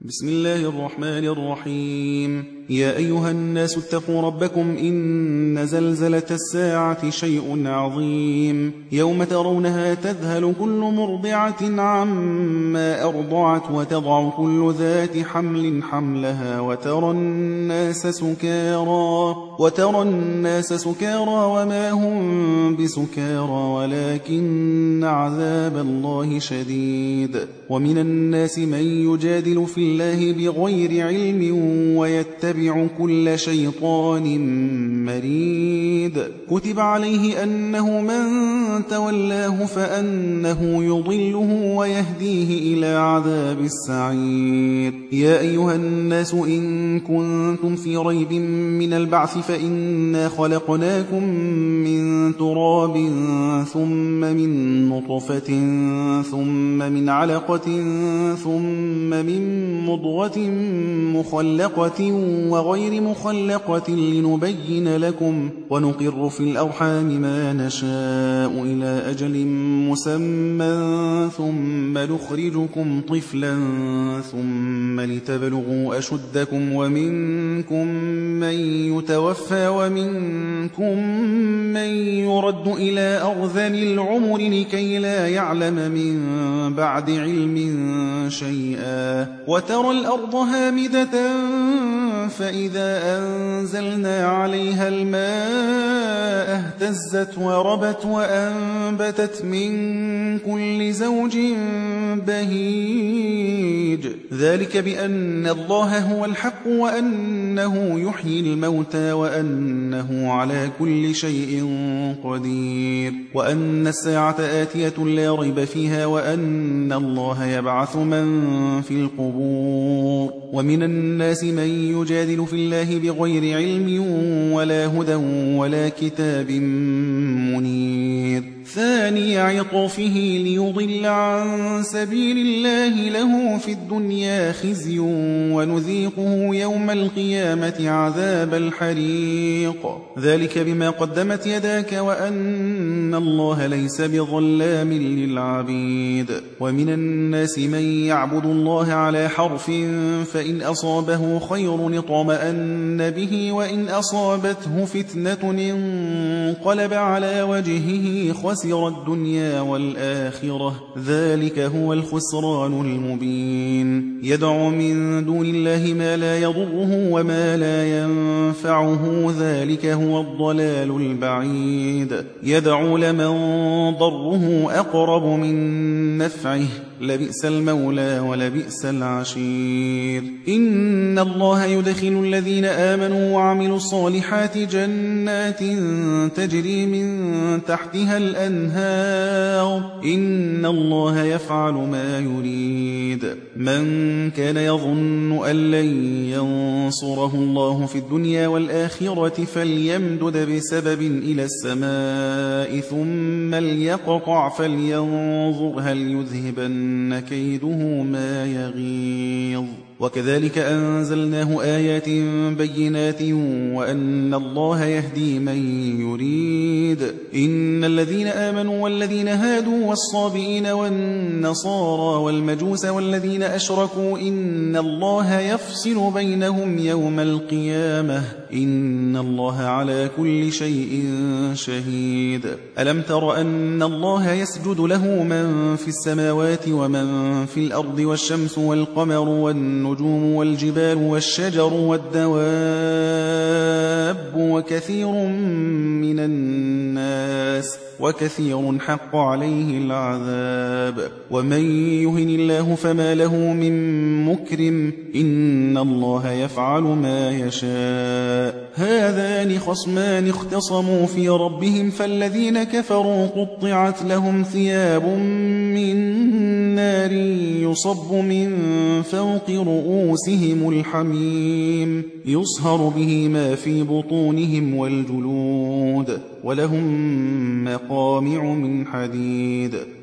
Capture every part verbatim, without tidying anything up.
بسم الله الرحمن الرحيم. يا أيها الناس اتقوا ربكم إن زلزلة الساعة شيء عظيم، يوم ترونها تذهل كل مرضعة عما أرضعت وتضع كل ذات حمل حملها وترى الناس سكارى وترى الناس سكارى وما هم بسكارى ولكن عذاب الله شديد. ومن الناس من يجادل في الله بغير علم ويتبع كل شيطان مريد. كتب عليه أنه من تولاه فأنه يضله ويهديه إلى عذاب السعير. يا أيها الناس إن كنتم في ريب من البعث فإنا خلقناكم من تراب ثم من نطفة ثم من علقة ثم من مضغة مخلقة وغير مخلقة لنبين لكم ونقر في الأرحام ما نشاء إلى أجل مسمى ثم نخرجكم طفلا ثم لتبلغوا أشدكم ومنكم من يتوفى ومنكم من يرد إلى أرذل العمر لكي لا يعلم من بعد علم شيئا. وترى الأرض هامدة فإذا أنزلنا عليها الماء اهتزت وربت وأنبتت من كل زوج بهيج. ذلك بأن الله هو الحق وأنه يحيي الموتى وأنه على كل شيء قدير وأن الساعة آتية لا ريب فيها وأن الله يبعث من في القبور. ومن الناس من يجادل في الله بغير علم ولا هدى ولا كتاب منير. ثاني عطفه ليضل عن سبيل الله له في الدنيا خزي ونذيقه يوم القيامة عذاب الحريق. ذلك بما قدمت يداك وأن الله ليس بظلام للعبيد. ومن الناس من يعبد الله على حرف فإن أصابه خير اطمأن به وإن أصابته فتنة انقلب على وجهه خسر الدنيا والآخرة ذلك هو الخسران المبين. يدعو من دون الله ما لا يضره وما لا ينفعه ذلك هو الضلال البعيد. يدعو لمن ضره أقرب من نفعه لبئس المولى ولبئس العشير. إن الله يدخل الذين آمنوا وعملوا الصالحات جنات تجري من تحتها الأنهار إن الله يفعل ما يريد. من كان يظن أن لن ينصره الله في الدنيا والآخرة فليمدد بسبب إلى السماء ثم ليقطع فلينظر هل يذهبن كيده ما يغيظ. وكذلك أنزلناه آيات بينات وأن الله يهدي من يريد. إن الذين آمنوا والذين هادوا والصابئين والنصارى والمجوس والذين أشركوا إن الله يفصل بينهم يوم القيامة إن الله على كل شيء شهيد. ألم تر أن الله يسجد له من في السماوات ومن في الأرض والشمس والقمر والنجوم والجبال والشجر والدواب وكثير من الناس وكثير حق عليه العذاب. ومن يهن الله فما له من مكرم إن الله يفعل ما يشاء. هذان خصمان اختصموا في ربهم فالذين كفروا قطعت لهم ثياب من نار يصب من فوق رؤوسهم الحميم يصهر به ما في بطونهم والجلود ولهم مقامع من حديد.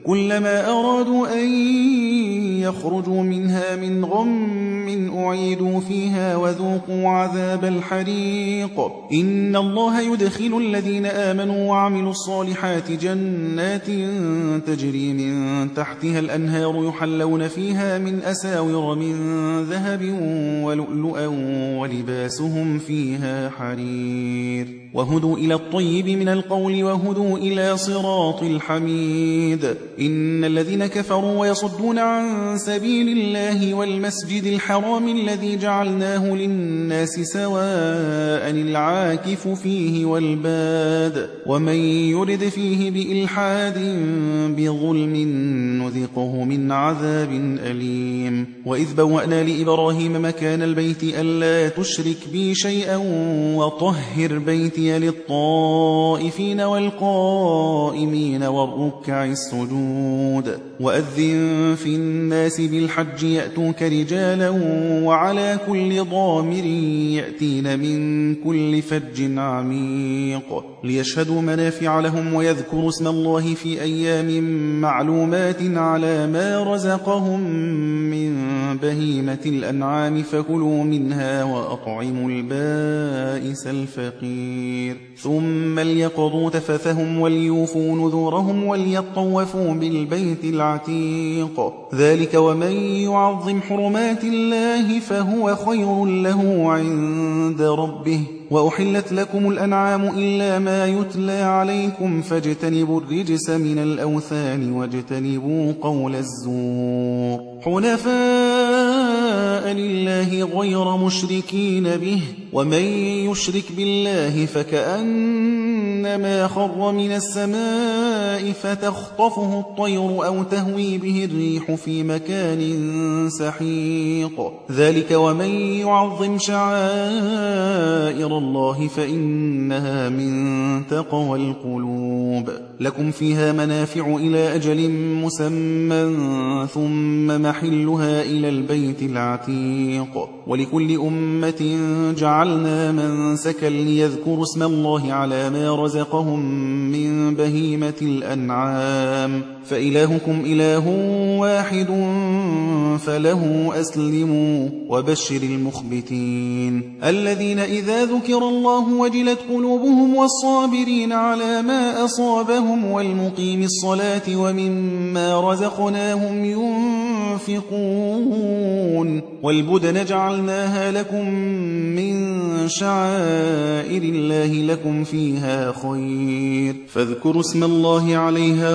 كلما أرادوا أن يخرجوا منها من غم أعيدوا فيها وذوقوا عذاب الحريق إن الله يدخل الذين آمنوا وعملوا الصالحات جنات تجري من تحتها الأنهار يحلون فيها من أساور من ذهب ولؤلؤا ولباسهم فيها حرير وهدوا إلى الطيب من القول وهدوا إلى صراط الحميد إن الذين كفروا ويصدون عن سبيل الله والمسجد الحرام الذي جعلناه للناس سواء العاكف فيه والباد ومن يرد فيه بإلحاد بظلم نذقه من عذاب أليم وإذ بوأنا لإبراهيم مكان البيت ألا تشرك بي شيئا وطهر بيتي للطائفين والقائمين والركع السجود وأذن في الناس بالحج يأتوك رجالا وعلى كل ضامر يأتين من كل فج عميق ليشهدوا منافع لهم ويذكروا اسم الله في أيام معلومات على ما رزقهم من بهيمة الأنعام فكلوا منها وأطعموا البائس الفقير ثم ليقضوا تفثهم وليوفوا نذورهم وليطوفوا بالبيت العتيق ذلك ومن يعظم حرمات الله فهو خير له عند ربه وأحلت لكم الأنعام إلا ما يتلى عليكم فاجتنبوا الرجس من الأوثان واجتنبوا قول الزور حنفاء لله غير مشركين به ومن يشرك بالله فكأنما خر من السماء فتخطفه الطير أو تهوي به الريح في مكان سحيق ذلك ومن يعظم شعائر الله فإنها من تقوى القلوب لكم فيها منافع إلى أجل مسمى ثم محلها إلى البيت العتيق ولكل أمة جعلنا منسكا ليذكروا اسم الله على ما رزقهم من بهيمة الأنعام فإلهكم إله واحد فله أسلموا وبشر المخبتين الذين إذا ذكر الله وجلت قلوبهم والصابرين على ما أصابهم والمقيم الصلاة ومما رزقناهم ينفقون والبدن جعلناها لكم من شعائر الله لكم فيها خير فاذكروا اسم الله عليها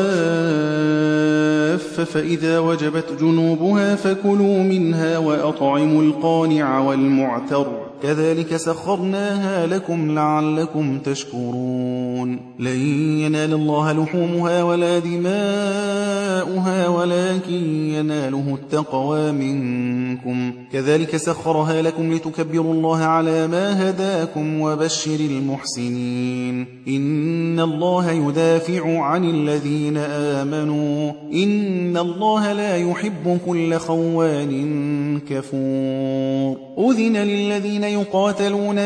صواف فإذا وجبت جنوبها فكلوا منها وأطعموا القانع والمعتر كذلك سخرناها لكم لعلكم تشكرون لن ينال الله لحومها ولا دماؤها ولكن يناله التقوى منكم كذلك سخرها لكم لتكبروا الله على ما هداكم وبشر المحسنين إن الله يدافع عن الذين آمنوا إن الله لا يحب كل خوان كفور أذن للذين يقاتلون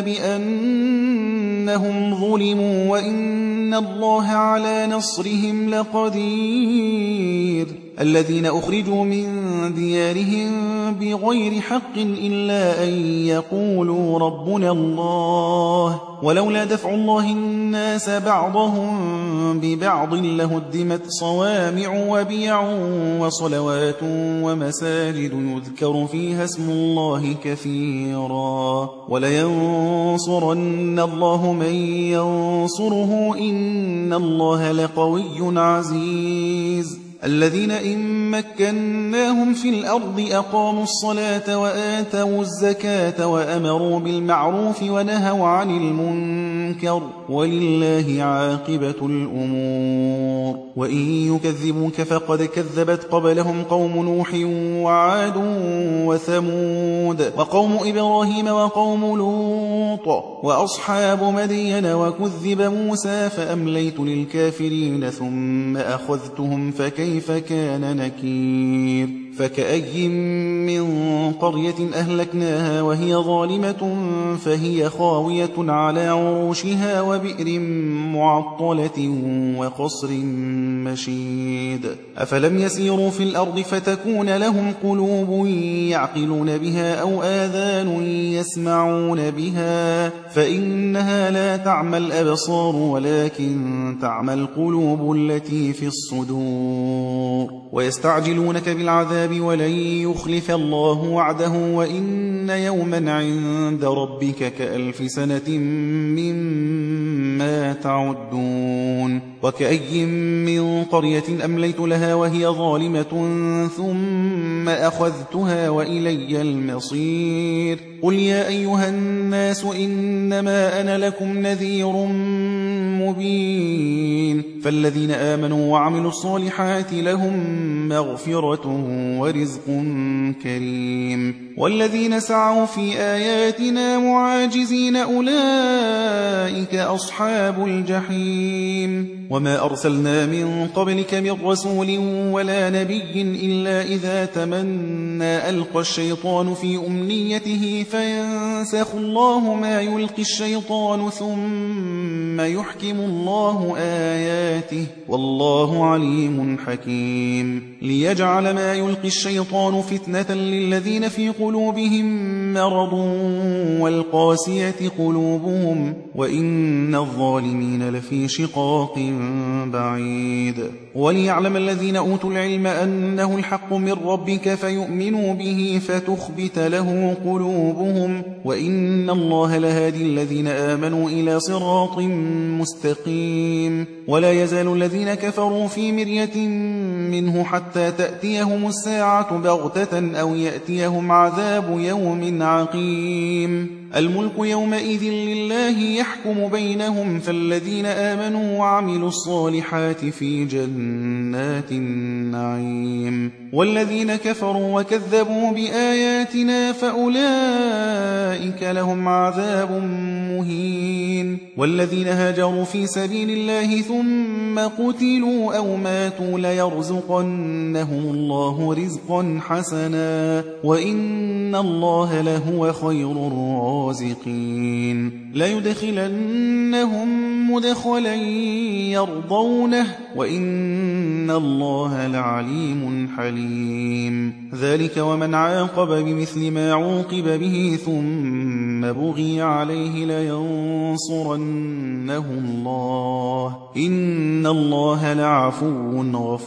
بأنهم ظلموا وإن الله على نصرهم لقدير الذين أخرجوا من ديارهم بغير حق إلا أن يقولوا ربنا الله ولولا دفع الله الناس بعضهم ببعض لهدمت صوامع وبيع وصلوات ومساجد يذكر فيها اسم الله كثيرا ولينصرن الله من ينصره إن الله لقوي عزيز الذين إن مكناهم في الأرض أقاموا الصلاة وآتوا الزكاة وأمروا بالمعروف ونهوا عن المنكر ولله عاقبة الأمور وإن يكذبوك فقد كذبت قبلهم قوم نوح وعاد وثمود وقوم إبراهيم وقوم لوط وأصحاب مدين وكذب موسى فأمليت للكافرين ثم أخذتهم فكيف كان نكير فكأي من قرية أهلكناها وهي ظالمة فهي خاوية على عروشها وبئر معطلة وقصر مشيد أفلم يسيروا في الأرض فتكون لهم قلوب يعقلون بها أو آذان يسمعون بها فإنها لا تعمى الأبصار ولكن تعمى القلوب التي في الصدور ويستعجلونك بالعذاب ولن يخلف الله وعده وإن يوما عند ربك كألف سنة مما تعدون وكأي من قرية أمليت لها وهي ظالمة ثم أخذتها وإلي المصير قل يا أيها الناس إنما أنا لكم نذير مبين فالذين آمنوا وعملوا الصالحات لهم مغفرة ورزق كريم والذين سعوا في آياتنا معاجزين أولئك أصحاب الجحيم وما أرسلنا من قبلك من رسول ولا نبي إلا إذا تمنى ألقى الشيطان في أمنيته فينسخ الله ما يلقي الشيطان ثم يحكم الله آياته والله عليم حكيم ليجعل ما يلقي الشيطان فتنة للذين في قلوبهم مرض والقاسية قلوبهم وإن الظالمين لفي شقاق بعيد وليعلم الذين أوتوا العلم أنه الحق من ربك فيؤمنوا به فتخبت له قلوبهم وإن الله لهادي الذين آمنوا إلى صراط مستقيم ولا يزال الذين كفروا في مرية منه حتى تأتيهم الساعة بغتة أو يأتيهم عذاب يوم عقيم الملك يومئذ لله يحكم بينهم فالذين آمنوا وعملوا الصالحات في جنات النعيم والذين كفروا وكذبوا بآياتنا فأولئك لهم عذاب مهين والذين هاجروا في سبيل الله ثم قتلوا أو ماتوا ليرزقنهم الله رزقا حسنا وإن الله لهو خير الرازقين ليدخلنهم مدخلا يرضونه وإن الله لعليم حليم ذلك ومن عاقب بمثل ما عوقب به ثم بغي عليه لينصرنه الله إن الله لعفو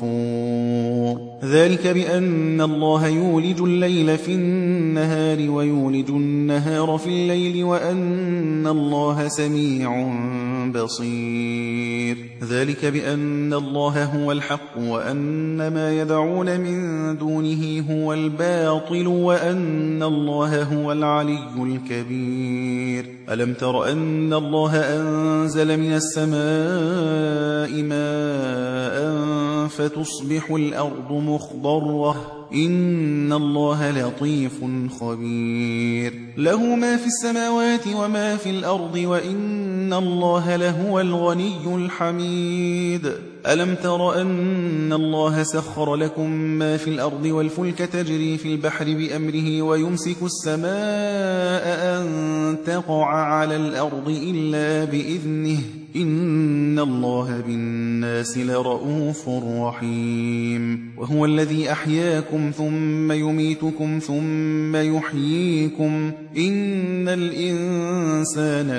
غفور ذلك بأن الله يولج الليل في النهار ويولج النهار في الليل وأن الله سميع بصير ذلك بأن الله هو الحق وأن ما يدعون من دونه هو الباطل وأن الله هو العلي الكبير ألم تر أن الله أنزل من السماء ماء فتصبح الأرض مخضرة إن الله لطيف خبير له ما في السماوات وما في الأرض وإن الله لهو الغني الحميد ألم تر أن الله سخر لكم ما في الأرض والفلك تجري في البحر بأمره ويمسك السماء أن تقع على الأرض إلا بإذنه إن الله بالناس لرؤوف رحيم وهو الذي أحياكم ثم يميتكم ثم يحييكم إن الإنسان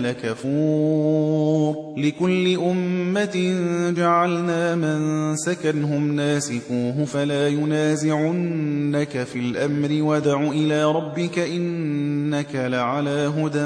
لكفور لكل أمة جعلنا من سكنهم ناسكوه فلا ينازعنك في الأمر ودع إلى ربك إنك لعلى هدى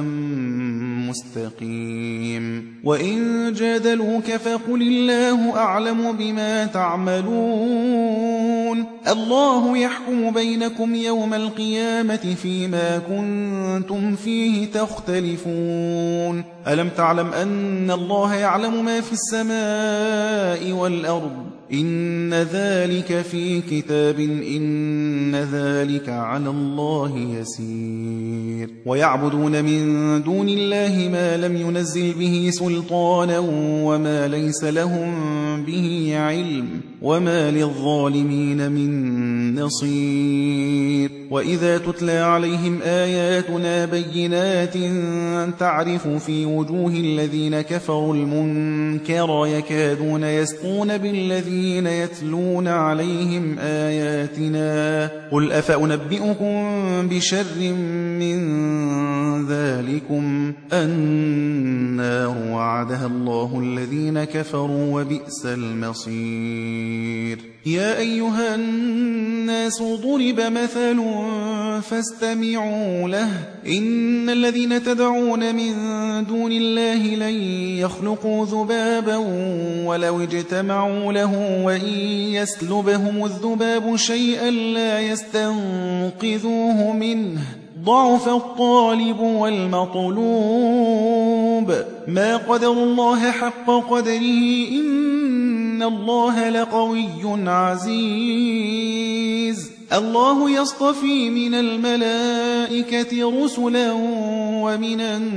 مستقيم وإن جادلوك فقل الله أعلم بما تعملون الله يحكم بينكم يوم القيامة فيما كنتم فيه تختلفون ألم تعلم أن الله يعلم ما في السماء والأرض إن ذلك في كتاب إن ذلك على الله يسير ويعبدون من دون الله ما لم ينزل به سلطانا وما ليس لهم به علم وما للظالمين من نصير. وإذا تتلى عليهم آياتنا بينات تعرف في وجوه الذين كفروا المنكر يكادون يسطون بالذين يتلون عليهم آياتنا قل أفأنبئكم بشر من ذلكم النار وعدها الله الذين كفروا وبئس المصير. يا أيها الناس ضرب مثل فاستمعوا له إن الذين تدعون من دون الله لن يخلقوا ذبابا ولو اجتمعوا له وإن يسلبهم الذباب شيئا لا يستنقذوه منه ضعف الطالب والمطلوب ما قدر الله حق قدره إن الله لقوي عزيز. الله يصطفي من الملائكة رسلا ومن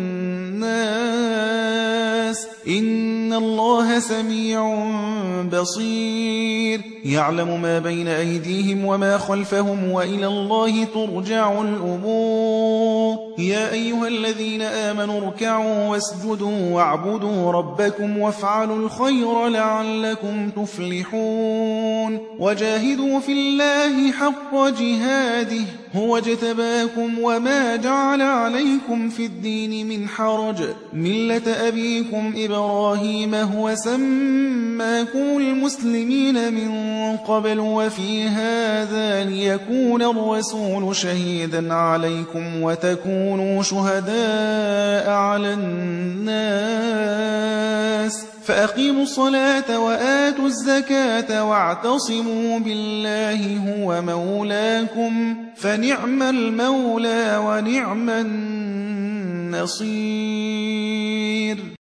الناس إن الله سميع بصير. يعلم ما بين أيديهم وما خلفهم وإلى الله ترجع الأمور. يا أيها الذين آمنوا اركعوا واسجدوا واعبدوا ربكم وافعلوا الخير لعلكم تفلحون. وجاهدوا في الله حق جهاده هو اجتباكم وما جعل عليكم في الدين من حرج ملة أبيكم إبراهيم هو سماكم المسلمين من قبل وفي هذا ليكون الرسول شهيدا عليكم وتكونوا شهداء على الناس فأقيموا الصلاة وآتوا الزكاة واعتصموا بالله هو مولاكم فنعم المولى ونعم النصير.